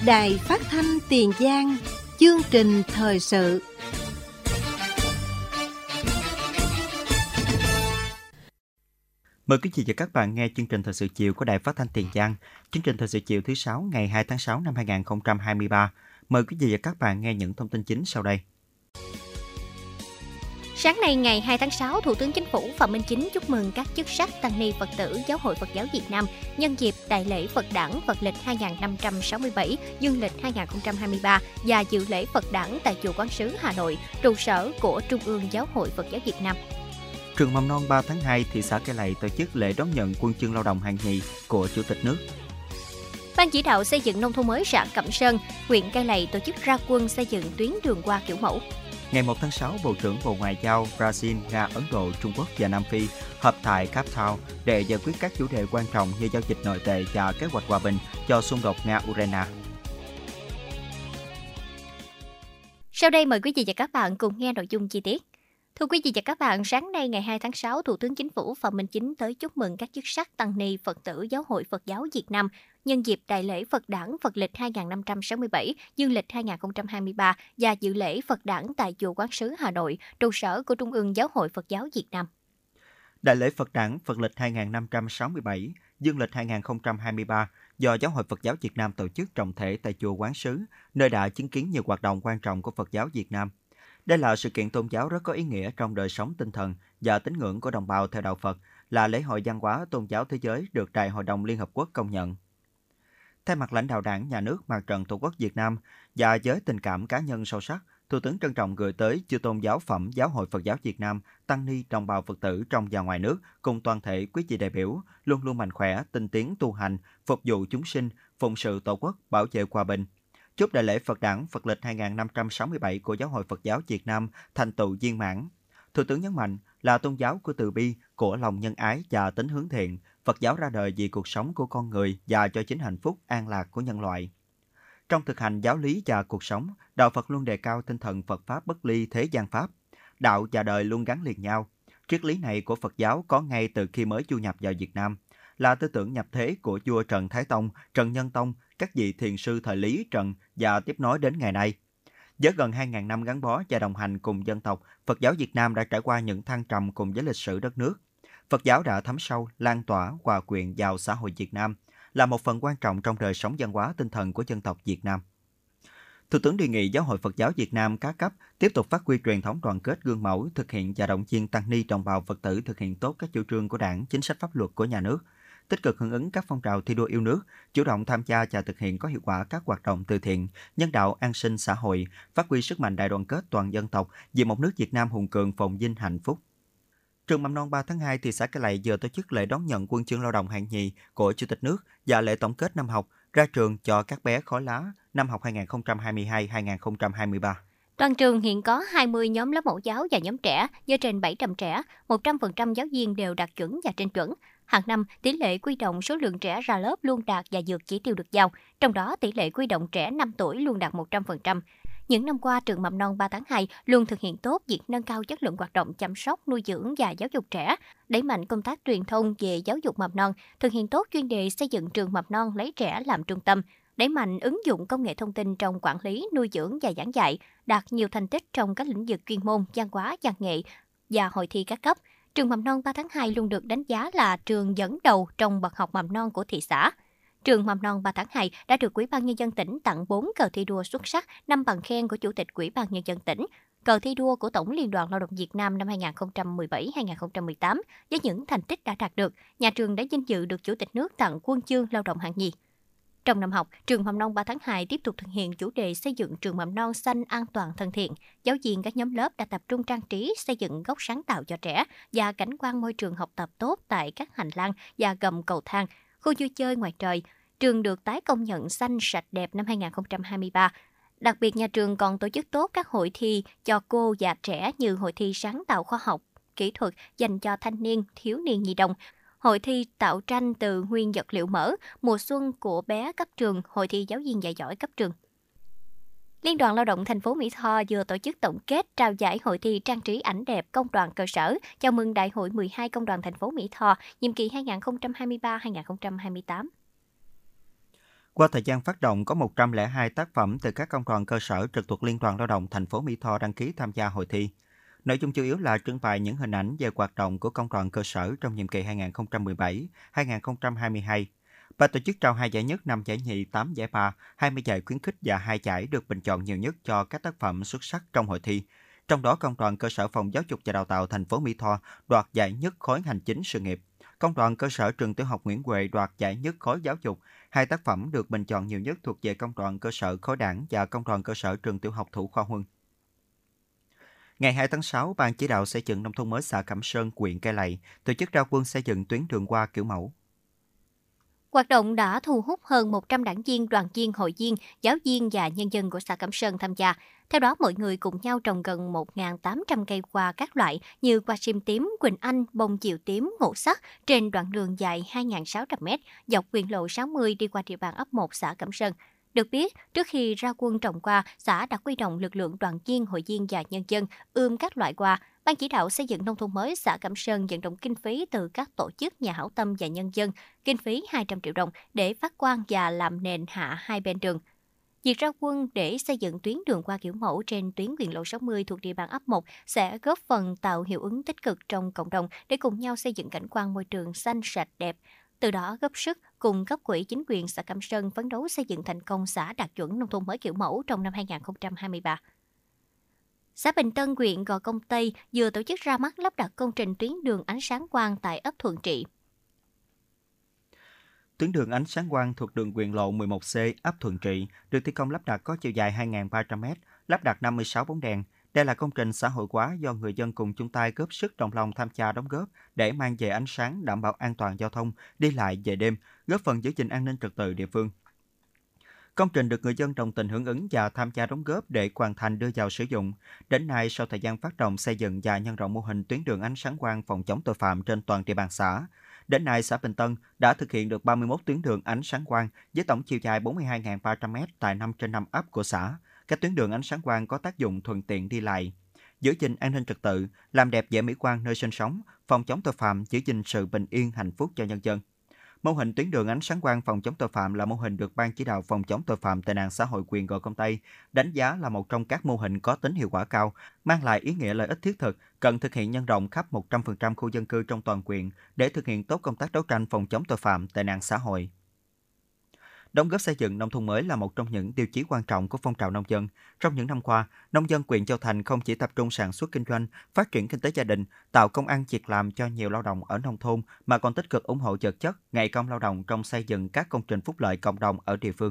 Đài Phát thanh Tiền Giang, chương trình thời sự. Mời quý vị và các bạn nghe chương trình thời sự chiều của Đài Phát thanh Tiền Giang. Chương trình thời sự chiều thứ 6 ngày 2 tháng 6 năm 2023. Mời quý vị và các bạn nghe những thông tin chính sau đây. Sáng nay ngày 2 tháng 6, Thủ tướng Chính phủ Phạm Minh Chính chúc mừng các chức sắc tăng ni Phật tử Giáo hội Phật giáo Việt Nam nhân dịp Đại lễ Phật đản Phật lịch 2567, Dương lịch 2023 và dự lễ Phật đản tại Chùa Quán Sứ Hà Nội, trụ sở của Trung ương Giáo hội Phật giáo Việt Nam. Trường mầm non 3 tháng 2, thị xã Cai Lậy tổ chức lễ đón nhận huân chương lao động hạng nhì của Chủ tịch nước. Ban chỉ đạo xây dựng nông thôn mới xã Cẩm Sơn, huyện Cai Lậy tổ chức ra quân xây dựng tuyến đường hoa kiểu mẫu. Ngày 1 tháng 6, Bộ trưởng Bộ Ngoại giao Brazil, Nga, Ấn Độ, Trung Quốc và Nam Phi họp tại Cape Town để giải quyết các chủ đề quan trọng như giao dịch nội tệ và kế hoạch hòa bình cho xung đột Nga-Ukraine. Sau đây mời quý vị và các bạn cùng nghe nội dung chi tiết. Thưa quý vị và các bạn, sáng nay ngày 2 tháng 6, Thủ tướng Chính phủ Phạm Minh Chính tới chúc mừng các chức sắc tăng ni Phật tử Giáo hội Phật giáo Việt Nam nhân dịp Đại lễ Phật đản Phật lịch 2567, Dương lịch 2023 và dự lễ Phật đản tại Chùa Quán Sứ Hà Nội, trụ sở của Trung ương Giáo hội Phật giáo Việt Nam. Đại lễ Phật đản Phật lịch 2567, Dương lịch 2023 do Giáo hội Phật giáo Việt Nam tổ chức trọng thể tại Chùa Quán Sứ, nơi đã chứng kiến nhiều hoạt động quan trọng của Phật giáo Việt Nam. Đây là sự kiện tôn giáo rất có ý nghĩa trong đời sống tinh thần và tín ngưỡng của đồng bào theo đạo Phật, là lễ hội văn hóa tôn giáo thế giới được Đại hội đồng Liên Hợp Quốc công nhận. Thay mặt lãnh đạo Đảng, Nhà nước, Mặt trận Tổ quốc Việt Nam và với tình cảm cá nhân sâu sắc, Thủ tướng trân trọng gửi tới chư tôn giáo phẩm Giáo hội Phật giáo Việt Nam, tăng ni, đồng bào Phật tử trong và ngoài nước cùng toàn thể quý vị đại biểu luôn luôn mạnh khỏe, tinh tiến tu hành, phục vụ chúng sinh, phụng sự Tổ quốc, bảo vệ hòa bình. Chúc đại lễ Phật đản Phật lịch 2567 của Giáo hội Phật giáo Việt Nam thành tựu viên mãn. Thủ tướng nhấn mạnh là tôn giáo của từ bi, của lòng nhân ái và tính hướng thiện. Phật giáo ra đời vì cuộc sống của con người và cho chính hạnh phúc an lạc của nhân loại. Trong thực hành giáo lý và cuộc sống, đạo Phật luôn đề cao tinh thần Phật pháp bất ly thế gian pháp. Đạo và đời luôn gắn liền nhau. Triết lý này của Phật giáo có ngay từ khi mới du nhập vào Việt Nam, là tư tưởng nhập thế của vua Trần Thái Tông, Trần Nhân Tông, các vị thiền sư thời Lý Trần và tiếp nối đến ngày nay. Với gần 2.000 năm gắn bó và đồng hành cùng dân tộc, Phật giáo Việt Nam đã trải qua những thăng trầm cùng với lịch sử đất nước. Phật giáo đã thấm sâu, lan tỏa, hòa quyện vào xã hội Việt Nam, là một phần quan trọng trong đời sống văn hóa tinh thần của dân tộc Việt Nam. Thủ tướng đề nghị Giáo hội Phật giáo Việt Nam các cấp tiếp tục phát huy truyền thống đoàn kết gương mẫu, thực hiện và động viên tăng ni đồng bào Phật tử thực hiện tốt các chủ trương của Đảng, chính sách pháp luật của nhà nước, tích cực hưởng ứng các phong trào thi đua yêu nước, chủ động tham gia và thực hiện có hiệu quả các hoạt động từ thiện, nhân đạo, an sinh xã hội, phát huy sức mạnh đại đoàn kết toàn dân tộc vì một nước Việt Nam hùng cường, phồn vinh, hạnh phúc. Trường mầm non 3 tháng 2 thị xã Cai Lậy vừa tổ chức lễ đón nhận huân chương lao động hạng nhì của Chủ tịch nước và lễ tổng kết năm học ra trường cho các bé khối lá năm học 2022-2023. Toàn trường hiện có 20 nhóm lớp mẫu giáo và nhóm trẻ với trên 700 trẻ, 100% giáo viên đều đạt chuẩn và trên chuẩn. Hàng năm, tỷ lệ quy động số lượng trẻ ra lớp luôn đạt và vượt chỉ tiêu được giao, trong đó tỷ lệ quy động trẻ 5 tuổi luôn đạt 100%. Những năm qua, trường mầm non 3 tháng 2 luôn thực hiện tốt việc nâng cao chất lượng hoạt động chăm sóc, nuôi dưỡng và giáo dục trẻ, đẩy mạnh công tác truyền thông về giáo dục mầm non, thực hiện tốt chuyên đề xây dựng trường mầm non lấy trẻ làm trung tâm, đẩy mạnh ứng dụng công nghệ thông tin trong quản lý, nuôi dưỡng và giảng dạy, đạt nhiều thành tích trong các lĩnh vực chuyên môn, văn hóa, văn nghệ và hội thi các cấp. Trường mầm non 3 tháng 2 luôn được đánh giá là trường dẫn đầu trong bậc học mầm non của thị xã. Trường mầm non 3 tháng 2 đã được Ủy ban Nhân dân tỉnh tặng 4 cờ thi đua xuất sắc, 5 bằng khen của Chủ tịch Ủy ban Nhân dân tỉnh, cờ thi đua của Tổng Liên đoàn Lao động Việt Nam năm 2017-2018. Với những thành tích đã đạt được, nhà trường đã vinh dự được Chủ tịch nước tặng huân chương lao động hạng nhì. Trong năm học, trường mầm non 3 tháng 2 tiếp tục thực hiện chủ đề xây dựng trường mầm non xanh, an toàn, thân thiện. Giáo viên các nhóm lớp đã tập trung trang trí, xây dựng góc sáng tạo cho trẻ và cảnh quan môi trường học tập tốt tại các hành lang và gầm cầu thang, khu vui chơi ngoài trời. Trường được tái công nhận xanh sạch đẹp năm 2023. Đặc biệt, nhà trường còn tổ chức tốt các hội thi cho cô và trẻ như hội thi sáng tạo khoa học, kỹ thuật dành cho thanh niên, thiếu niên nhi đồng, hội thi tạo tranh từ nguyên vật liệu mỡ, mùa xuân của bé cấp trường, hội thi giáo viên dạy giỏi cấp trường. Liên đoàn Lao động thành phố Mỹ Tho vừa tổ chức tổng kết trao giải hội thi trang trí ảnh đẹp công đoàn cơ sở chào mừng Đại hội 12 Công đoàn thành phố Mỹ Tho nhiệm kỳ 2023-2028. Qua thời gian phát động, có 102 tác phẩm từ các công đoàn cơ sở trực thuộc Liên đoàn Lao động thành phố Mỹ Tho đăng ký tham gia hội thi. Nội dung chủ yếu là trưng bày những hình ảnh về hoạt động của công đoàn cơ sở trong nhiệm kỳ 2017-2022. Ban tổ chức trao 2 giải nhất, 5 giải nhì, 8 giải ba, 20 giải khuyến khích và 2 giải được bình chọn nhiều nhất cho các tác phẩm xuất sắc trong hội thi. Trong đó, công đoàn cơ sở Phòng Giáo dục và Đào tạo thành phố Mỹ Tho đoạt giải nhất khối hành chính sự nghiệp. Công đoàn cơ sở trường tiểu học Nguyễn Huệ đoạt giải nhất khối giáo dục. 2 tác phẩm được bình chọn nhiều nhất thuộc về công đoàn cơ sở khối đảng và công đoàn cơ sở trường tiểu học Thủ Khoa Huân. Ngày 2 tháng 6, Ban chỉ đạo xây dựng nông thôn mới xã Cẩm Sơn, huyện Cai Lậy tổ chức ra quân xây dựng tuyến đường hoa kiểu mẫu. Hoạt động đã thu hút hơn 100 đảng viên, đoàn viên, hội viên, giáo viên và nhân dân của xã Cẩm Sơn tham gia. Theo đó, mọi người cùng nhau trồng gần 1.800 cây hoa các loại như hoa sim tím, quỳnh anh, bông diều tím, ngũ sắc trên đoạn đường dài 2.600 m dọc huyện lộ 60 đi qua địa bàn ấp 1 xã Cẩm Sơn. Được biết, trước khi ra quân trồng hoa, xã đã huy động lực lượng đoàn viên, hội viên và nhân dân ươm các loại hoa. Ban chỉ đạo xây dựng nông thôn mới xã Cẩm Sơn vận động kinh phí từ các tổ chức, nhà hảo tâm và nhân dân, kinh phí 200 triệu đồng để phát quang và làm nền hạ hai bên đường. Việc ra quân để xây dựng tuyến đường hoa kiểu mẫu trên tuyến huyện lộ 60 thuộc địa bàn ấp 1 sẽ góp phần tạo hiệu ứng tích cực trong cộng đồng để cùng nhau xây dựng cảnh quan môi trường xanh sạch đẹp. Từ đó góp sức cùng cấp ủy chính quyền xã Cẩm Sơn phấn đấu xây dựng thành công xã đạt chuẩn nông thôn mới kiểu mẫu trong năm 2023. Xã Bình Tân, huyện Gò Công Tây vừa tổ chức ra mắt lắp đặt công trình tuyến đường ánh sáng quang tại ấp Thuận Trị. Tuyến đường ánh sáng quang thuộc đường Quyền Lộ 11C, ấp Thuận Trị, được thi công lắp đặt có chiều dài 2.300 m, lắp đặt 56 bóng đèn. Đây là công trình xã hội hóa do người dân cùng chung tay góp sức đồng lòng tham gia đóng góp để mang về ánh sáng, đảm bảo an toàn giao thông, đi lại về đêm, góp phần giữ gìn an ninh trật tự địa phương. Công trình được người dân đồng tình hưởng ứng và tham gia đóng góp để hoàn thành đưa vào sử dụng. Đến nay, sau thời gian phát động xây dựng và nhân rộng mô hình tuyến đường ánh sáng quang phòng chống tội phạm trên toàn địa bàn xã, đến nay xã Bình Tân đã thực hiện được 31 tuyến đường ánh sáng quang với tổng chiều dài 42.300 m tại 5 trên 5 ấp của xã. Các tuyến đường ánh sáng quang có tác dụng thuận tiện đi lại, giữ gìn an ninh trật tự, làm đẹp vẻ mỹ quan nơi sinh sống, phòng chống tội phạm, giữ gìn sự bình yên hạnh phúc cho nhân dân. Mô hình tuyến đường ánh sáng quang phòng chống tội phạm là mô hình được Ban chỉ đạo phòng chống tội phạm tệ nạn xã hội huyện Gò Công Tây đánh giá là một trong các mô hình có tính hiệu quả cao, mang lại ý nghĩa lợi ích thiết thực, cần thực hiện nhân rộng khắp 100% khu dân cư trong toàn huyện để thực hiện tốt công tác đấu tranh phòng chống tội phạm tệ nạn xã hội. Đóng góp xây dựng nông thôn mới là một trong những tiêu chí quan trọng của phong trào nông dân. Trong những năm qua, nông dân huyện Châu Thành không chỉ tập trung sản xuất kinh doanh, phát triển kinh tế gia đình, tạo công ăn việc làm cho nhiều lao động ở nông thôn, mà còn tích cực ủng hộ vật chất, ngày công lao động trong xây dựng các công trình phúc lợi cộng đồng ở địa phương.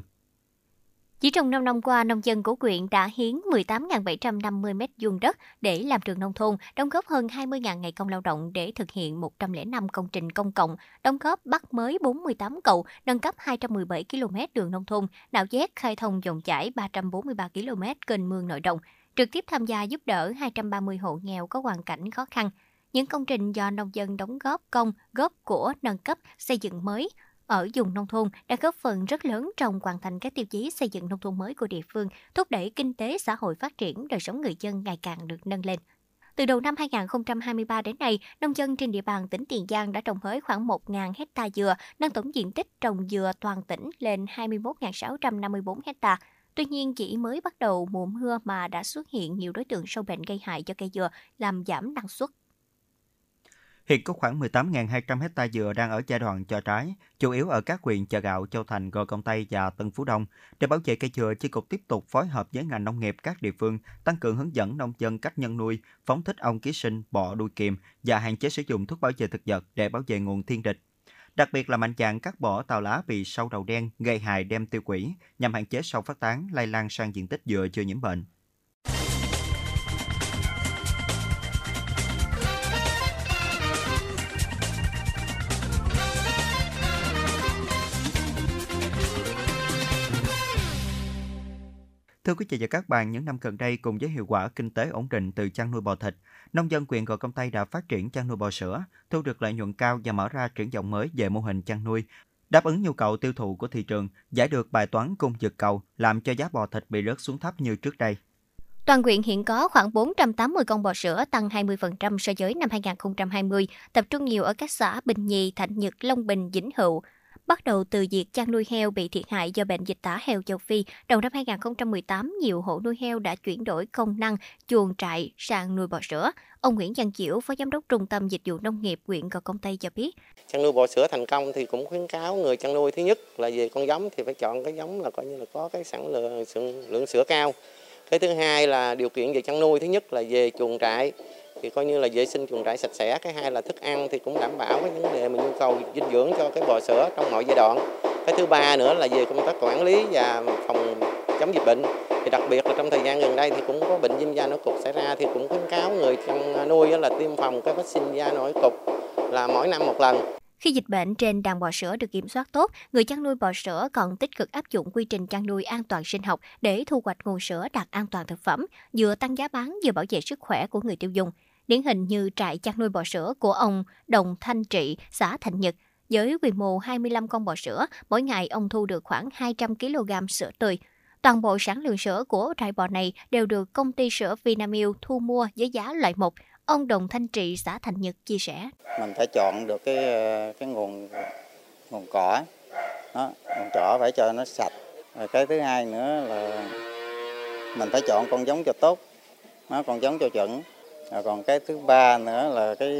Chỉ trong 5 năm qua, nông dân của huyện đã hiến 18.750 m² đất để làm trường nông thôn, đóng góp hơn 20.000 ngày công lao động để thực hiện 105 công trình công cộng, đóng góp bắt mới 48 cầu, nâng cấp 217 km đường nông thôn, nạo vét khai thông dòng chảy 343 km kênh mương nội đồng, trực tiếp tham gia giúp đỡ 230 hộ nghèo có hoàn cảnh khó khăn. Những công trình do nông dân đóng góp công, góp của, nâng cấp, xây dựng mới ở vùng nông thôn đã góp phần rất lớn trong hoàn thành các tiêu chí xây dựng nông thôn mới của địa phương, thúc đẩy kinh tế xã hội phát triển, đời sống người dân ngày càng được nâng lên. Từ đầu năm 2023 đến nay, nông dân trên địa bàn tỉnh Tiền Giang đã trồng mới khoảng 1.000 hecta dừa, nâng tổng diện tích trồng dừa toàn tỉnh lên 21.654 hecta. Tuy nhiên, chỉ mới bắt đầu mùa mưa mà đã xuất hiện nhiều đối tượng sâu bệnh gây hại cho cây dừa, làm giảm năng suất. Hiện có khoảng 18.200 hecta dừa đang ở giai đoạn cho trái, chủ yếu ở các huyện Chợ Gạo, Châu Thành, Gò Công Tây và Tân Phú Đông. Để bảo vệ cây dừa, chi cục tiếp tục phối hợp với ngành nông nghiệp các địa phương, tăng cường hướng dẫn nông dân cách nhân nuôi, phóng thích ong ký sinh, bọ đuôi kiềm và hạn chế sử dụng thuốc bảo vệ thực vật để bảo vệ nguồn thiên địch. Đặc biệt là mạnh dạn cắt bỏ tàu lá bị sâu đầu đen gây hại đem tiêu hủy nhằm hạn chế sâu phát tán lây lan sang diện tích dừa chưa nhiễm bệnh. Thưa quý vị và các bạn, những năm gần đây cùng với hiệu quả kinh tế ổn định từ chăn nuôi bò thịt, nông dân huyện Gò Công Tây đã phát triển chăn nuôi bò sữa, thu được lợi nhuận cao và mở ra triển vọng mới về mô hình chăn nuôi, đáp ứng nhu cầu tiêu thụ của thị trường, giải được bài toán cung vượt cầu, làm cho giá bò thịt bị rớt xuống thấp như trước đây. Toàn huyện hiện có khoảng 480 con bò sữa, tăng 20% so với năm 2020, tập trung nhiều ở các xã Bình Nhì, Thạnh Nhật, Long Bình, Vĩnh Hữu. bắt đầu từ việc chăn nuôi heo bị thiệt hại do bệnh dịch tả heo châu Phi. Đầu năm 2018, nhiều hộ nuôi heo đã chuyển đổi công năng chuồng trại sang nuôi bò sữa. Ông Nguyễn Văn Chiểu, Phó Giám đốc Trung tâm Dịch vụ Nông nghiệp huyện Gò Công Tây cho biết. Chăn nuôi bò sữa thành công thì cũng khuyến cáo người chăn nuôi, thứ nhất là về con giống thì phải chọn cái giống là coi như là có cái sản lượng sữa cao. Cái thứ hai là điều kiện về chăn nuôi, thứ nhất là về chuồng trại thì coi như là vệ sinh chuồng trại sạch sẽ. Cái hai là thức ăn thì cũng đảm bảo cái vấn đề mà nhu cầu dinh dưỡng cho cái bò sữa trong mọi giai đoạn. Cái thứ ba nữa là về công tác quản lý và phòng chống dịch bệnh. Thì đặc biệt là trong thời gian gần đây thì cũng có bệnh viêm da nổi cục xảy ra, thì cũng khuyến cáo người chăn nuôi là tiêm phòng cái vaccine da nổi cục là mỗi năm một lần. Khi dịch bệnh trên đàn bò sữa được kiểm soát tốt, người chăn nuôi bò sữa còn tích cực áp dụng quy trình chăn nuôi an toàn sinh học để thu hoạch nguồn sữa đạt an toàn thực phẩm, vừa tăng giá bán vừa bảo vệ sức khỏe của người tiêu dùng. Điển hình như trại chăn nuôi bò sữa của ông Đồng Thanh Trị, xã Thạnh Nhật. Với quy mô 25 con bò sữa, mỗi ngày ông thu được khoảng 200 kg sữa tươi. Toàn bộ sản lượng sữa của trại bò này đều được công ty sữa Vinamilk thu mua với giá loại 1. Ông Đồng Thanh Trị, xã Thạnh Nhật chia sẻ. Mình phải chọn được cái nguồn cỏ, nguồn cỏ phải cho nó sạch. Rồi cái thứ hai nữa là mình phải chọn con giống cho tốt, con giống cho chuẩn. Rồi còn cái thứ ba nữa là cái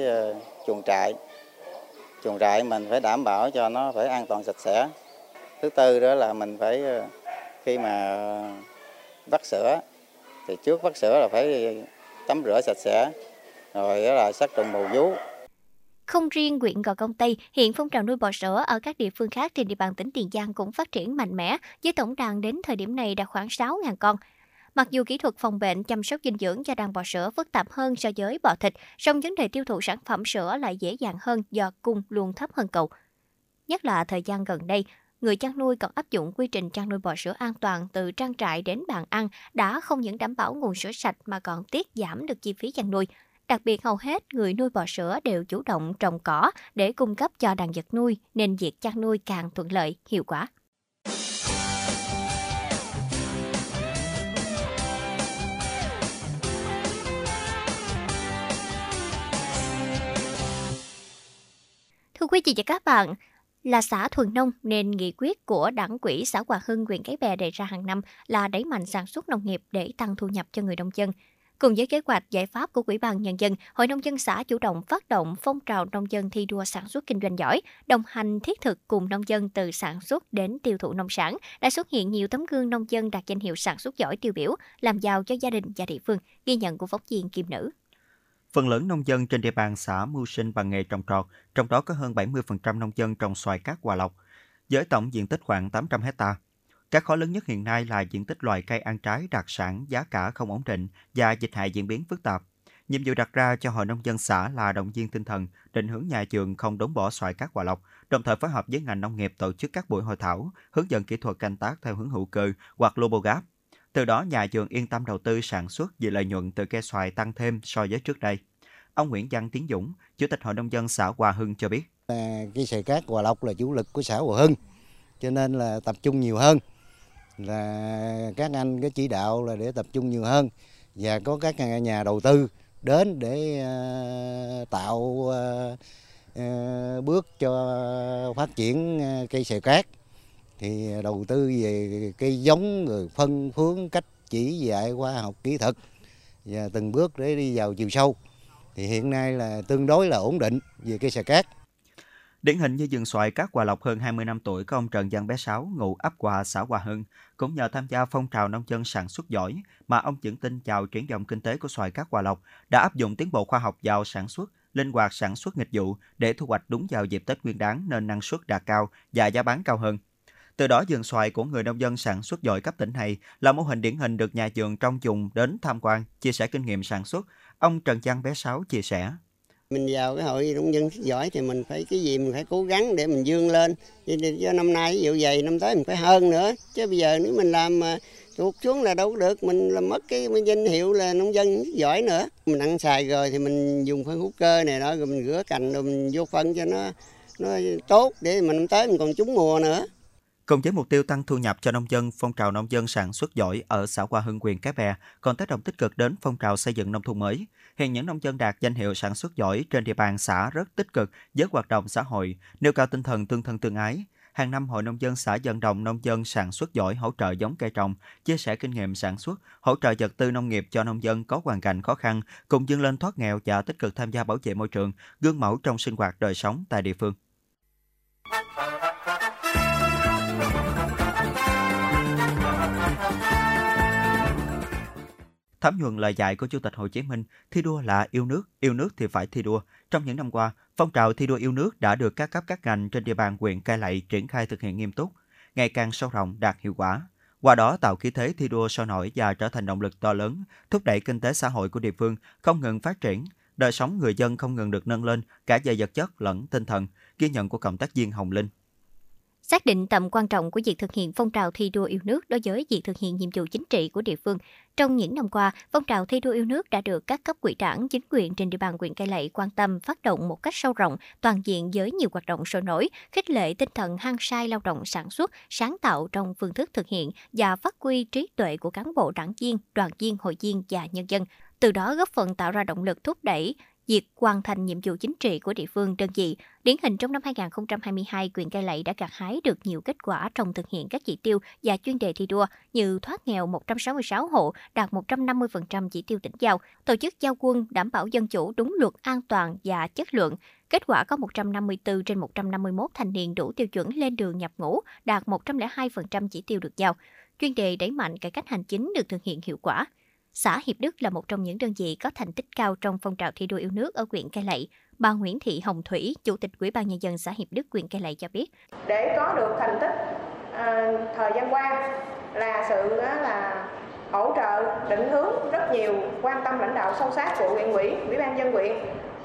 chuồng trại mình phải đảm bảo cho nó phải an toàn sạch sẽ. Thứ tư đó là mình phải khi mà vắt sữa thì trước vắt sữa là phải tắm rửa sạch sẽ, rồi đó là sát trùng mùa vú. Không riêng huyện Gò Công Tây, hiện phong trào nuôi bò sữa ở các địa phương khác trên địa bàn tỉnh Tiền Giang cũng phát triển mạnh mẽ, với tổng đàn đến thời điểm này đạt khoảng 6.000 con. Mặc dù kỹ thuật phòng bệnh, chăm sóc dinh dưỡng cho đàn bò sữa phức tạp hơn so với bò thịt, song vấn đề tiêu thụ sản phẩm sữa lại dễ dàng hơn do cung luôn thấp hơn cầu. Nhất là thời gian gần đây, người chăn nuôi còn áp dụng quy trình chăn nuôi bò sữa an toàn từ trang trại đến bàn ăn đã không những đảm bảo nguồn sữa sạch mà còn tiết giảm được chi phí chăn nuôi. Đặc biệt hầu hết người nuôi bò sữa đều chủ động trồng cỏ để cung cấp cho đàn vật nuôi, nên việc chăn nuôi càng thuận lợi, hiệu quả. Thưa quý vị và các bạn, là xã thuần nông nên nghị quyết của Đảng ủy xã Hòa Hưng, huyện Cái Bè đề ra hàng năm là đẩy mạnh sản xuất nông nghiệp để tăng thu nhập cho người nông dân. Cùng với kế hoạch giải pháp của Ủy ban Nhân dân, Hội Nông dân xã chủ động phát động phong trào nông dân thi đua sản xuất kinh doanh giỏi, đồng hành thiết thực cùng nông dân từ sản xuất đến tiêu thụ nông sản. Đã xuất hiện nhiều tấm gương nông dân đạt danh hiệu sản xuất giỏi tiêu biểu, làm giàu cho gia đình và địa phương. Ghi nhận của phóng viên Kim Nữ. Phần lớn nông dân trên địa bàn xã mưu sinh bằng nghề trồng trọt, trong đó có hơn 70% nông dân trồng xoài cát Hòa Lộc, với tổng diện tích khoảng 800 hectare. Các khó lớn nhất hiện nay là diện tích loài cây ăn trái đặc sản, giá cả không ổn định và dịch hại diễn biến phức tạp. Nhiệm vụ đặt ra cho Hội Nông dân xã là động viên tinh thần, định hướng nhà vườn không đốn bỏ xoài cát Hòa Lộc, đồng thời phối hợp với ngành nông nghiệp tổ chức các buổi hội thảo, hướng dẫn kỹ thuật canh tác theo hướng hữu cơ hoặc lobogap. Từ đó nhà vườn yên tâm đầu tư sản xuất vì lợi nhuận từ cây xoài tăng thêm so với trước đây. Ông Nguyễn Văn Tiến Dũng, Chủ tịch Hội Nông dân xã Hòa Hưng cho biết. Cây xoài cát Hòa Lộc là chủ lực của xã Hòa Hưng, cho nên là tập trung nhiều hơn. Là các anh cái chỉ đạo là để tập trung nhiều hơn và có các nhà đầu tư đến để tạo bước cho phát triển cây xoài cát, thì đầu tư về cây giống, rồi phân phối, cách chỉ dạy khoa học kỹ thuật và từng bước để đi vào chiều sâu, thì hiện nay là tương đối là ổn định về cây xoài cát. Điển hình như vườn xoài cát Hòa Lộc hơn 20 năm tuổi của ông Trần Văn Bé Sáu, ngụ ấp Hòa, xã Hòa Hưng, cũng nhờ tham gia phong trào nông dân sản xuất giỏi mà ông vững tin vào triển vọng kinh tế của xoài cát Hòa Lộc, đã áp dụng tiến bộ khoa học vào sản xuất, linh hoạt sản xuất nghịch vụ để thu hoạch đúng vào dịp Tết Nguyên đán nên năng suất đạt cao và giá bán cao hơn. Từ đó vườn xoài của người nông dân sản xuất giỏi cấp tỉnh này là mô hình điển hình được nhà vườn trong vùng đến tham quan, chia sẻ kinh nghiệm sản xuất. Ông Trần Văn Bé Sáu chia sẻ. Mình vào cái hội nông dân giỏi thì mình phải cái gì mình phải cố gắng để mình vươn lên. Cho năm nay ví dụ vậy, năm tới mình phải hơn nữa. Chứ bây giờ nếu mình làm mà tụt xuống là đâu có được, mình làm mất cái danh hiệu là nông dân giỏi nữa. Mình ăn xài rồi thì mình dùng phân hữu cơ này đó, rồi mình rửa cành rồi mình vô phân cho nó tốt để mà năm tới mình còn trúng mùa nữa. Cùng với mục tiêu tăng thu nhập cho nông dân, phong trào nông dân sản xuất giỏi ở xã Hòa Hưng, huyện Cái Bè còn tác động tích cực đến phong trào xây dựng nông thôn mới. Hiện những nông dân đạt danh hiệu sản xuất giỏi trên địa bàn xã rất tích cực với hoạt động xã hội, nêu cao tinh thần tương thân tương ái. Hàng năm, Hội Nông dân xã vận động nông dân sản xuất giỏi hỗ trợ giống cây trồng, chia sẻ kinh nghiệm sản xuất, hỗ trợ vật tư nông nghiệp cho nông dân có hoàn cảnh khó khăn, cùng vươn lên thoát nghèo và tích cực tham gia bảo vệ môi trường, gương mẫu trong sinh hoạt đời sống tại địa phương. Thấm nhuần lời dạy của Chủ tịch Hồ Chí Minh, thi đua là yêu nước thì phải thi đua. Trong những năm qua, phong trào thi đua yêu nước đã được các cấp các ngành trên địa bàn huyện Cai Lậy triển khai thực hiện nghiêm túc, ngày càng sâu rộng, đạt hiệu quả. Qua đó tạo khí thế thi đua sôi nổi và trở thành động lực to lớn, thúc đẩy kinh tế xã hội của địa phương không ngừng phát triển, đời sống người dân không ngừng được nâng lên cả về vật chất lẫn tinh thần, ghi nhận của cộng tác viên Hồng Linh. Xác định tầm quan trọng của việc thực hiện phong trào thi đua yêu nước đối với việc thực hiện nhiệm vụ chính trị của địa phương. Trong những năm qua, phong trào thi đua yêu nước đã được các cấp ủy đảng, chính quyền trên địa bàn huyện Cai Lậy quan tâm phát động một cách sâu rộng, toàn diện với nhiều hoạt động sôi nổi, khích lệ tinh thần hăng say lao động sản xuất, sáng tạo trong phương thức thực hiện và phát huy trí tuệ của cán bộ đảng viên, đoàn viên, hội viên và nhân dân. Từ đó góp phần tạo ra động lực thúc đẩy việc hoàn thành nhiệm vụ chính trị của địa phương đơn vị. Điển hình trong năm 2022, huyện Cai Lậy đã gặt hái được nhiều kết quả trong thực hiện các chỉ tiêu và chuyên đề thi đua như thoát nghèo 166 hộ, đạt 150% chỉ tiêu tỉnh giao, tổ chức giao quân đảm bảo dân chủ đúng luật, an toàn và chất lượng. Kết quả có 154 trên 151 thanh niên đủ tiêu chuẩn lên đường nhập ngũ, đạt 102% chỉ tiêu được giao. Chuyên đề đẩy mạnh cải cách hành chính được thực hiện hiệu quả. Xã Hiệp Đức là một trong những đơn vị có thành tích cao trong phong trào thi đua yêu nước ở huyện Cai Lậy. Bà Nguyễn Thị Hồng Thủy, Chủ tịch Ủy ban Nhân dân xã Hiệp Đức, huyện Cai Lậy cho biết. Để có được thành tích thời gian qua là sự hỗ trợ định hướng rất nhiều, quan tâm lãnh đạo sâu sát của huyện ủy, Ủy ban nhân dân huyện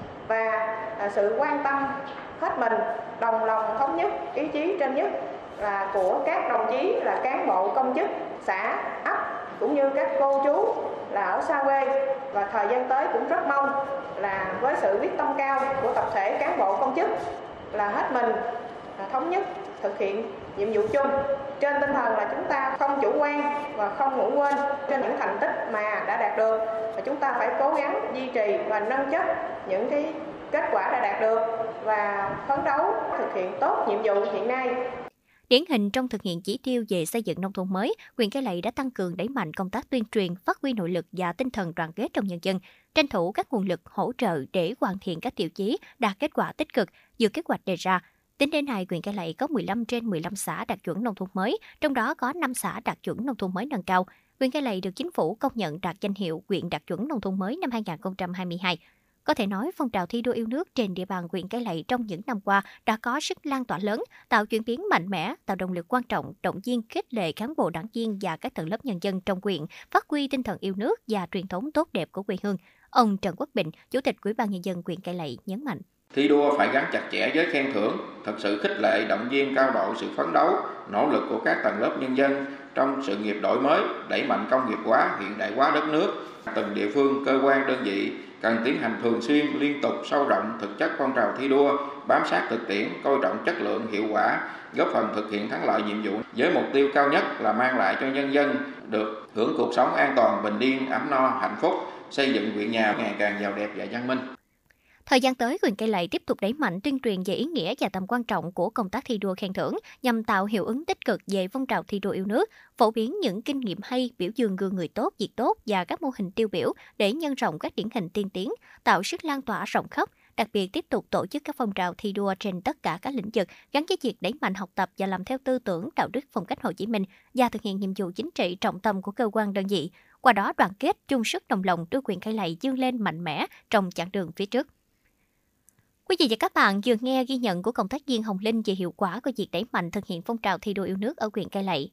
và sự quan tâm hết mình, đồng lòng thống nhất, ý chí trên nhất là của các đồng chí là cán bộ công chức xã, ấp cũng như các cô chú là ở xa quê, và thời gian tới cũng rất mong là với sự quyết tâm cao của tập thể cán bộ công chức là hết mình thống nhất thực hiện nhiệm vụ chung trên tinh thần là chúng ta không chủ quan và không ngủ quên trên những thành tích mà đã đạt được, và chúng ta phải cố gắng duy trì và nâng chất những cái kết quả đã đạt được và phấn đấu thực hiện tốt nhiệm vụ hiện nay. Điển hình trong thực hiện chỉ tiêu về xây dựng nông thôn mới, huyện Cai Lậy đã tăng cường đẩy mạnh công tác tuyên truyền, phát huy nội lực và tinh thần đoàn kết trong nhân dân, tranh thủ các nguồn lực hỗ trợ để hoàn thiện các tiêu chí đạt kết quả tích cực, vượt kế hoạch đề ra. Tính đến nay, huyện Cai Lậy có 15 trên 15 xã đạt chuẩn nông thôn mới, trong đó có 5 xã đạt chuẩn nông thôn mới nâng cao. Huyện Cai Lậy được chính phủ công nhận đạt danh hiệu huyện đạt chuẩn nông thôn mới năm 2022. Có thể nói, phong trào thi đua yêu nước trên địa bàn huyện Cai Lậy trong những năm qua đã có sức lan tỏa lớn, tạo chuyển biến mạnh mẽ, tạo động lực quan trọng, động viên khích lệ cán bộ đảng viên và các tầng lớp nhân dân trong huyện phát huy tinh thần yêu nước và truyền thống tốt đẹp của quê hương. Ông Trần Quốc Bình, Chủ tịch Ủy ban Nhân dân huyện Cai Lậy nhấn mạnh. Thi đua phải gắn chặt chẽ với khen thưởng, thật sự khích lệ, động viên cao độ sự phấn đấu, nỗ lực của các tầng lớp nhân dân trong sự nghiệp đổi mới, đẩy mạnh công nghiệp hóa, hiện đại hóa đất nước. Từng địa phương, cơ quan, đơn vị cần tiến hành thường xuyên, liên tục, sâu rộng thực chất phong trào thi đua, bám sát thực tiễn, coi trọng chất lượng, hiệu quả, góp phần thực hiện thắng lợi nhiệm vụ với mục tiêu cao nhất là mang lại cho nhân dân được hưởng cuộc sống an toàn, bình yên, ấm no, hạnh phúc, xây dựng huyện nhà ngày càng giàu đẹp và văn minh. Thời gian tới, huyện Cai Lậy tiếp tục đẩy mạnh tuyên truyền về ý nghĩa và tầm quan trọng của công tác thi đua khen thưởng nhằm tạo hiệu ứng tích cực về phong trào thi đua yêu nước, phổ biến những kinh nghiệm hay, biểu dương gương người tốt, việc tốt và các mô hình tiêu biểu để nhân rộng các điển hình tiên tiến, tạo sức lan tỏa rộng khắp. Đặc biệt tiếp tục tổ chức các phong trào thi đua trên tất cả các lĩnh vực gắn với việc đẩy mạnh học tập và làm theo tư tưởng đạo đức phong cách Hồ Chí Minh và thực hiện nhiệm vụ chính trị trọng tâm của cơ quan đơn vị. Qua đó đoàn kết, chung sức đồng lòng đưa huyện Cai Lậy vươn lên mạnh mẽ trong chặng đường phía trước. Quý vị và các bạn vừa nghe ghi nhận của cộng tác viên Hồng Linh về hiệu quả của việc đẩy mạnh thực hiện phong trào thi đua yêu nước ở huyện Cai Lậy.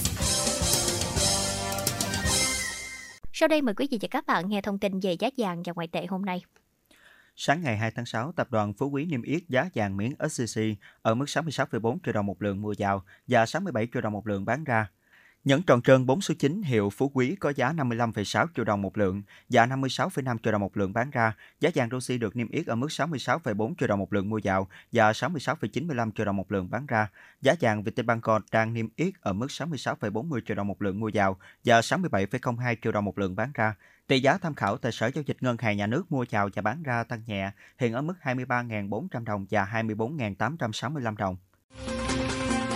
Sau đây mời quý vị và các bạn nghe thông tin về giá vàng và ngoại tệ hôm nay. Sáng ngày 2 tháng 6, tập đoàn Phú Quý niêm yết giá vàng miếng SJC ở mức 66,4 triệu đồng một lượng mua vào và 67 triệu đồng một lượng bán ra. Nhẫn tròn trơn 4 số 9 hiệu Phú Quý có giá 55,6 triệu đồng một lượng và 56,5 triệu đồng một lượng bán ra. Giá vàng Rosi được niêm yết ở mức 66,4 triệu đồng một lượng mua vào và 66,95 triệu đồng một lượng bán ra. Giá vàng Vietinbank đang niêm yết ở mức 66,40 triệu đồng một lượng mua vào và 67,02 triệu đồng một lượng bán ra. Tỷ giá tham khảo tại Sở Giao dịch Ngân hàng Nhà nước mua vào và bán ra tăng nhẹ, hiện ở mức 23.400 đồng và 24.865 đồng.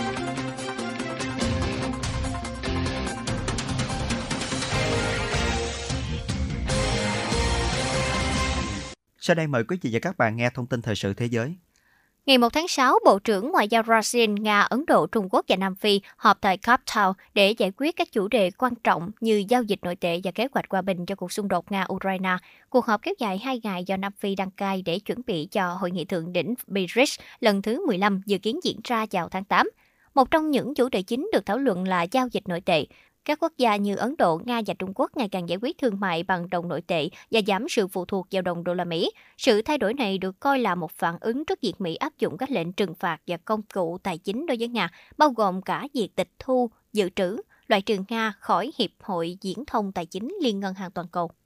Sau đây mời quý vị và các bạn nghe thông tin thời sự thế giới. Ngày 1 tháng 6, Bộ trưởng Ngoại giao Brazil, Nga, Ấn Độ, Trung Quốc và Nam Phi họp tại Cape Town để giải quyết các chủ đề quan trọng như giao dịch nội tệ và kế hoạch hòa bình cho cuộc xung đột Nga-Ukraine. Cuộc họp kéo dài 2 ngày do Nam Phi đăng cai để chuẩn bị cho Hội nghị thượng đỉnh BRICS lần thứ 15 dự kiến diễn ra vào tháng 8. Một trong những chủ đề chính được thảo luận là giao dịch nội tệ. Các quốc gia như Ấn Độ, Nga và Trung Quốc ngày càng giải quyết thương mại bằng đồng nội tệ và giảm sự phụ thuộc vào đồng đô la Mỹ. Sự thay đổi này được coi là một phản ứng trước việc Mỹ áp dụng các lệnh trừng phạt và công cụ tài chính đối với Nga, bao gồm cả việc tịch thu, dự trữ, loại trừ Nga khỏi Hiệp hội Viễn thông Tài chính Liên ngân hàng toàn cầu.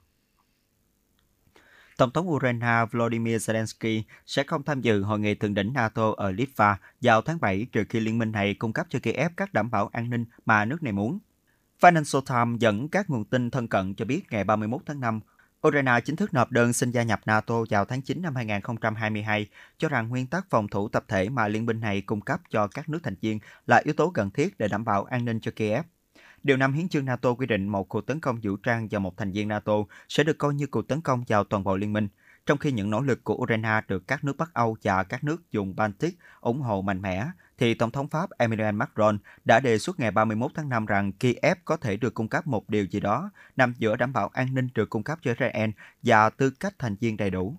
Tổng thống Ukraine Volodymyr Zelensky sẽ không tham dự hội nghị thượng đỉnh NATO ở Litva vào tháng 7 trừ khi liên minh này cung cấp cho Kiev các đảm bảo an ninh mà nước này muốn. Financial Times dẫn các nguồn tin thân cận cho biết ngày 31 tháng 5, Ukraine chính thức nộp đơn xin gia nhập NATO vào tháng 9 năm 2022, cho rằng nguyên tắc phòng thủ tập thể mà liên minh này cung cấp cho các nước thành viên là yếu tố cần thiết để đảm bảo an ninh cho Kiev. Điều 5 hiến chương NATO quy định một cuộc tấn công vũ trang vào một thành viên NATO sẽ được coi như cuộc tấn công vào toàn bộ liên minh, trong khi những nỗ lực của Ukraine được các nước Bắc Âu và các nước vùng Baltic ủng hộ mạnh mẽ, thì Tổng thống Pháp Emmanuel Macron đã đề xuất ngày 31 tháng 5 rằng Kiev có thể được cung cấp một điều gì đó nằm giữa đảm bảo an ninh được cung cấp cho Israel và tư cách thành viên đầy đủ.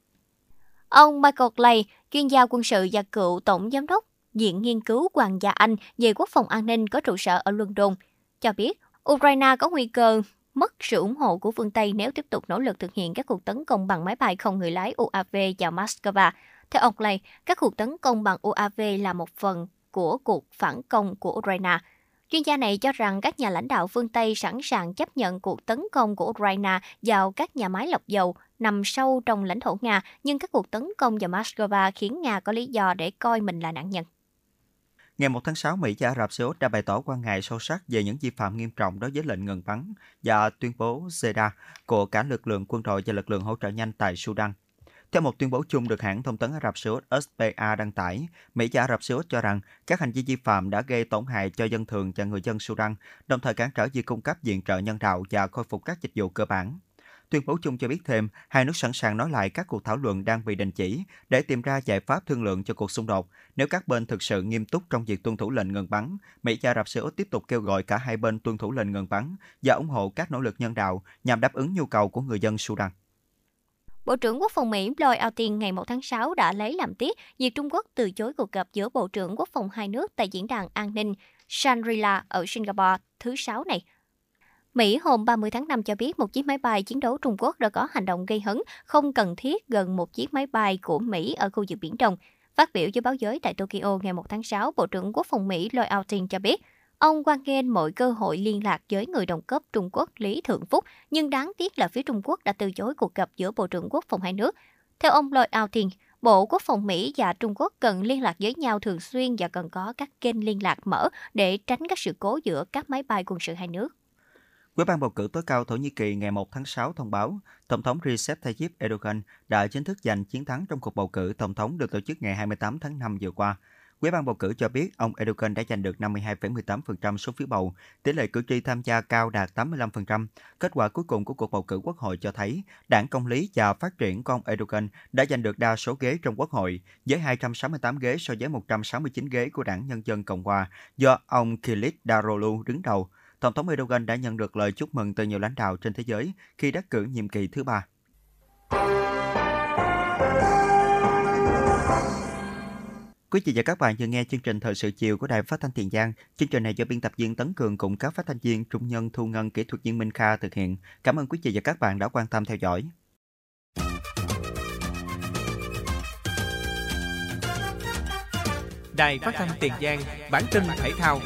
Ông Michael Clay, chuyên gia quân sự và cựu tổng giám đốc Viện Nghiên cứu Hoàng gia Anh về quốc phòng an ninh có trụ sở ở London, cho biết Ukraine có nguy cơ mất sự ủng hộ của phương Tây nếu tiếp tục nỗ lực thực hiện các cuộc tấn công bằng máy bay không người lái UAV vào Moscow. Theo ông Clay, các cuộc tấn công bằng UAV là một phần của cuộc phản công của Ukraine. Chuyên gia này cho rằng các nhà lãnh đạo phương Tây sẵn sàng chấp nhận cuộc tấn công của Ukraine vào các nhà máy lọc dầu nằm sâu trong lãnh thổ Nga, nhưng các cuộc tấn công vào Moscow khiến Nga có lý do để coi mình là nạn nhân. Ngày 1 tháng 6, Mỹ và Ả Rập Xê Út đã bày tỏ quan ngại sâu sắc về những vi phạm nghiêm trọng đối với lệnh ngừng bắn và tuyên bố Jeddah của cả lực lượng quân đội và lực lượng hỗ trợ nhanh tại Sudan. Theo một tuyên bố chung được hãng thông tấn Ả Rập Xê Út SPA đăng tải, Mỹ và Ả Rập Xê Út cho rằng các hành vi vi phạm đã gây tổn hại cho dân thường và người dân Sudan, đồng thời cản trở việc cung cấp viện trợ nhân đạo và khôi phục các dịch vụ cơ bản. Tuyên bố chung cho biết thêm, hai nước sẵn sàng nối lại các cuộc thảo luận đang bị đình chỉ để tìm ra giải pháp thương lượng cho cuộc xung đột. Nếu các bên thực sự nghiêm túc trong việc tuân thủ lệnh ngừng bắn, Mỹ và Ả Rập Xê Út tiếp tục kêu gọi cả hai bên tuân thủ lệnh ngừng bắn và ủng hộ các nỗ lực nhân đạo nhằm đáp ứng nhu cầu của người dân Sudan. Bộ trưởng Quốc phòng Mỹ Lloyd Austin ngày 1 tháng 6 đã lấy làm tiếc việc Trung Quốc từ chối cuộc gặp giữa Bộ trưởng Quốc phòng hai nước tại Diễn đàn An ninh Shangri-La ở Singapore thứ Sáu này. Mỹ hôm 30 tháng 5 cho biết một chiếc máy bay chiến đấu Trung Quốc đã có hành động gây hấn không cần thiết gần một chiếc máy bay của Mỹ ở khu vực Biển Đông. Phát biểu với báo giới tại Tokyo ngày 1 tháng 6, Bộ trưởng Quốc phòng Mỹ Lloyd Austin cho biết, ông hoan nghênh mọi cơ hội liên lạc với người đồng cấp Trung Quốc Lý Thượng Phúc, nhưng đáng tiếc là phía Trung Quốc đã từ chối cuộc gặp giữa Bộ trưởng Quốc phòng hai nước. Theo ông Lloyd Austin, Bộ Quốc phòng Mỹ và Trung Quốc cần liên lạc với nhau thường xuyên và cần có các kênh liên lạc mở để tránh các sự cố giữa các máy bay quân sự hai nước. Ủy ban bầu cử tối cao Thổ Nhĩ Kỳ ngày 1 tháng 6 thông báo, Tổng thống Recep Tayyip Erdogan đã chính thức giành chiến thắng trong cuộc bầu cử tổng thống được tổ chức ngày 28 tháng 5 vừa qua. Ủy ban bầu cử cho biết ông Erdogan đã giành được 52,18% số phiếu bầu, tỷ lệ cử tri tham gia cao đạt 85%. Kết quả cuối cùng của cuộc bầu cử quốc hội cho thấy, Đảng Công lý và Phát triển của ông Erdogan đã giành được đa số ghế trong quốc hội, với 268 ghế so với 169 ghế của Đảng Nhân dân Cộng hòa do ông Kilit Daroglu đứng đầu. Tổng thống Erdogan đã nhận được lời chúc mừng từ nhiều lãnh đạo trên thế giới khi đắc cử nhiệm kỳ thứ 3. Quý vị và các bạn vừa nghe chương trình Thời sự chiều của Đài Phát thanh Tiền Giang. Chương trình này do biên tập viên Tấn Cường cùng các phát thanh viên Trung Nhân, Thu Ngân, kỹ thuật viên Minh Kha thực hiện. Cảm ơn quý vị và các bạn đã quan tâm theo dõi. Đài Phát thanh Tiền Giang, bản tin thể thao.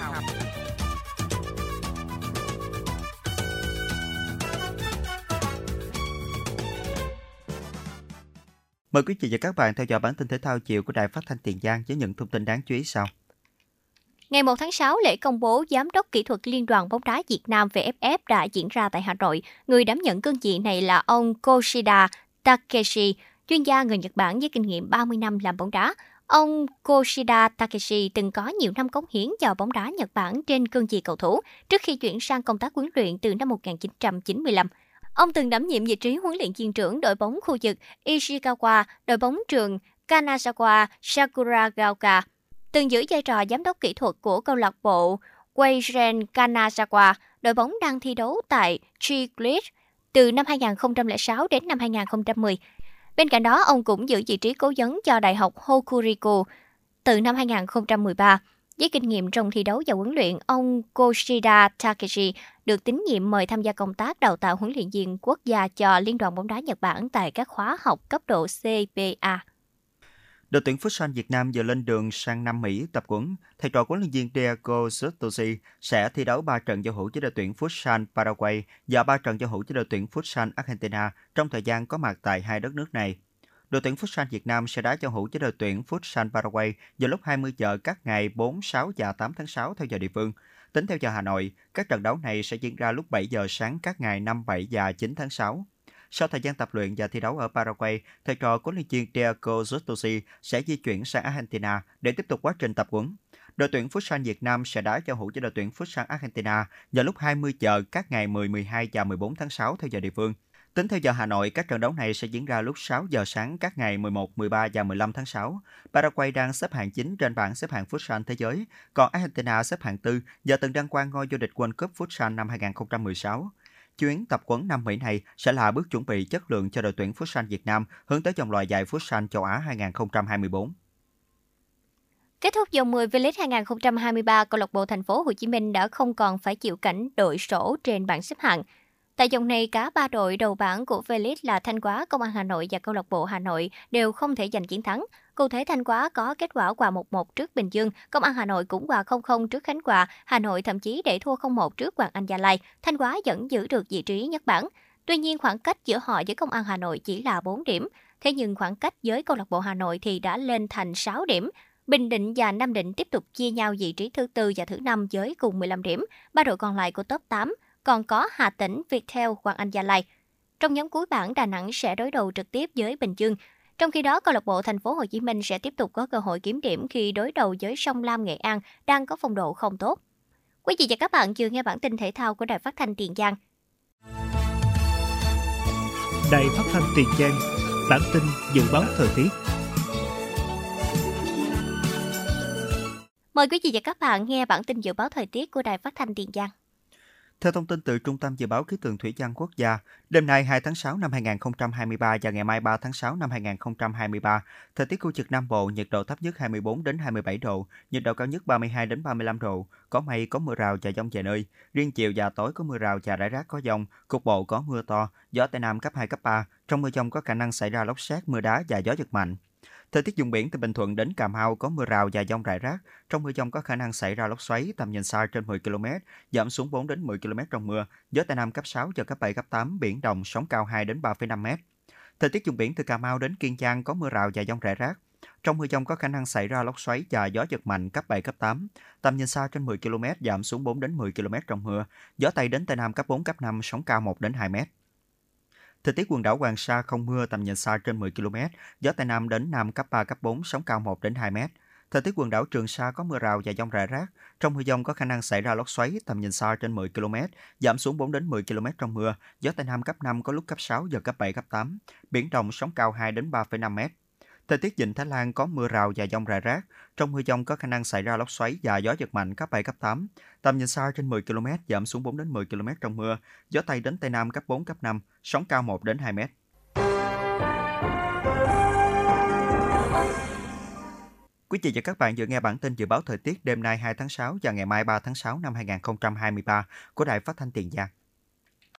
Mời quý vị và các bạn theo dõi bản tin thể thao chiều của Đài Phát thanh Tiền Giang với những thông tin đáng chú ý sau. Ngày 1 tháng 6, lễ công bố Giám đốc Kỹ thuật Liên đoàn bóng đá Việt Nam VFF đã diễn ra tại Hà Nội. Người đảm nhận cương vị này là ông Koshida Takeshi, chuyên gia người Nhật Bản với kinh nghiệm 30 năm làm bóng đá. Ông Koshida Takeshi từng có nhiều năm cống hiến cho bóng đá Nhật Bản trên cương vị cầu thủ trước khi chuyển sang công tác huấn luyện từ năm 1995. Ông từng đảm nhiệm vị trí huấn luyện viên trưởng đội bóng khu vực Ishikawa, đội bóng trường Kanazawa Sakuragaoka, từng giữ vai trò giám đốc kỹ thuật của câu lạc bộ Weiren Kanazawa, đội bóng đang thi đấu tại G-League từ năm 2006 đến năm 2010. Bên cạnh đó, ông cũng giữ vị trí cố vấn cho Đại học Hokuriku từ năm 2013. Với kinh nghiệm trong thi đấu và huấn luyện, ông Koshida Takeshi được tín nhiệm mời tham gia công tác đào tạo huấn luyện viên quốc gia cho Liên đoàn bóng đá Nhật Bản tại các khóa học cấp độ CBA. Đội tuyển Futsal Việt Nam vừa lên đường sang Nam Mỹ tập huấn. Thầy trò huấn luyện viên Diego Sottosi sẽ thi đấu 3 trận giao hữu với đội tuyển Futsal Paraguay và 3 trận giao hữu với đội tuyển Futsal Argentina trong thời gian có mặt tại hai đất nước này. Đội tuyển Futsal Việt Nam sẽ đá giao hữu với đội tuyển Futsal Paraguay vào lúc 20 giờ các ngày 4, 6 và 8 tháng 6 theo giờ địa phương. Tính theo giờ Hà Nội, các trận đấu này sẽ diễn ra lúc 7 giờ sáng các ngày 5, 7 và 9 tháng 6. Sau thời gian tập luyện và thi đấu ở Paraguay, thầy trò huấn luyện viên Diego Sottosi sẽ di chuyển sang Argentina để tiếp tục quá trình tập huấn. Đội tuyển Futsal Việt Nam sẽ đá giao hữu với đội tuyển Futsal Argentina vào lúc 20 giờ các ngày 10, 12 và 14 tháng 6 theo giờ địa phương. Tính theo giờ Hà Nội, các trận đấu này sẽ diễn ra lúc 6 giờ sáng các ngày 11, 13 và 15 tháng 6. Paraguay đang xếp hạng 9 trên bảng xếp hạng Futsal thế giới, còn Argentina xếp hạng 4 và từng đăng quang ngôi vô địch World Cup Futsal năm 2016. Chuyến tập huấn Nam Mỹ này sẽ là bước chuẩn bị chất lượng cho đội tuyển Futsal Việt Nam hướng tới vòng loại giải Futsal châu Á 2024. Kết thúc vòng 10 V-League 2023, câu lạc bộ Thành phố Hồ Chí Minh đã không còn phải chịu cảnh đội sổ trên bảng xếp hạng. Tại vòng này, cả 3 đội đầu bảng của V-League là Thanh Hóa, Công an Hà Nội và câu lạc bộ Hà Nội đều không thể giành chiến thắng. Cụ thể, Thanh Hóa có kết quả hòa 1-1 trước Bình Dương, Công an Hà Nội cũng hòa 0-0 trước Khánh Hòa, Hà Nội thậm chí để thua 0-1 trước Hoàng Anh Gia Lai. Thanh Hóa vẫn giữ được vị trí nhất bảng. Tuy nhiên, khoảng cách giữa họ với Công an Hà Nội chỉ là 4 điểm. Thế nhưng khoảng cách với câu lạc bộ Hà Nội thì đã lên thành 6 điểm. Bình Định và Nam Định tiếp tục chia nhau vị trí thứ 4 và thứ 5 với cùng 15 điểm. 3 đội còn lại của top 8 còn có Hà Tĩnh, Viettel, Hoàng Anh Gia Lai. Trong nhóm cuối bảng, Đà Nẵng sẽ đối đầu trực tiếp với Bình Dương. Trong khi đó, câu lạc bộ Thành phố Hồ Chí Minh sẽ tiếp tục có cơ hội kiếm điểm khi đối đầu với Sông Lam Nghệ An đang có phong độ không tốt. Quý vị và các bạn vừa nghe bản tin thể thao của Đài Phát thanh Tiền Giang. Đài Phát thanh Tiền Giang, bản tin dự báo thời tiết. Mời quý vị và các bạn nghe bản tin dự báo thời tiết của Đài Phát thanh Tiền Giang. Theo thông tin từ Trung tâm Dự báo Khí tượng Thủy văn Quốc gia, đêm nay 2 tháng 6 năm 2023 và ngày mai 3 tháng 6 năm 2023, thời tiết khu vực Nam Bộ nhiệt độ thấp nhất 24 đến 27 độ, nhiệt độ cao nhất 32 đến 35 độ, có mây, có mưa rào và dông vài nơi. Riêng chiều và tối có mưa rào và rải rác có dông, cục bộ có mưa to, gió Tây Nam cấp 2, cấp 3. Trong mưa dông có khả năng xảy ra lốc sét, mưa đá và gió giật mạnh. Thời tiết vùng biển từ Bình Thuận đến Cà Mau có mưa rào và dông rải rác. Trong mưa dông có khả năng xảy ra lốc xoáy, tầm nhìn xa trên 10 km, giảm xuống 4 đến 10 km trong mưa. Gió Tây Nam cấp 6 và cấp 7, cấp 8, biển động, sóng cao 2 đến 3,5 m. Thời tiết vùng biển từ Cà Mau đến Kiên Giang có mưa rào và dông rải rác. Trong mưa dông có khả năng xảy ra lốc xoáy và gió giật mạnh cấp 7, cấp 8. Tầm nhìn xa trên 10 km, giảm xuống 4 đến 10 km trong mưa. Gió Tây đến Tây Nam cấp 4, cấp 5, sóng cao 1 đến 2 m. Thời tiết quần đảo Hoàng Sa không mưa, tầm nhìn xa trên 10 km, gió Tây Nam đến Nam cấp 3, cấp 4, sóng cao 1 đến 2 m. Thời tiết quần đảo Trường Sa có mưa rào và dông rải rác. Trong mưa dông có khả năng xảy ra lốc xoáy, tầm nhìn xa trên 10 km, giảm xuống 4 đến 10 km trong mưa. Gió Tây Nam cấp 5 có lúc cấp 6 và cấp 7, cấp 8. Biển động, sóng cao 2 đến 3,5 m. Thời tiết Vịnh Thái Lan có mưa rào và dông rải rác. Trong mưa dông có khả năng xảy ra lốc xoáy và gió giật mạnh cấp 7, cấp 8. Tầm nhìn xa trên 10 km, giảm xuống 4 đến 10 km trong mưa. Gió Tây đến Tây Nam cấp 4, cấp 5, sóng cao 1 đến 2 m. Quý vị và các bạn vừa nghe bản tin dự báo thời tiết đêm nay 2 tháng 6 và ngày mai 3 tháng 6 năm 2023 của Đài Phát thanh Tiền Giang.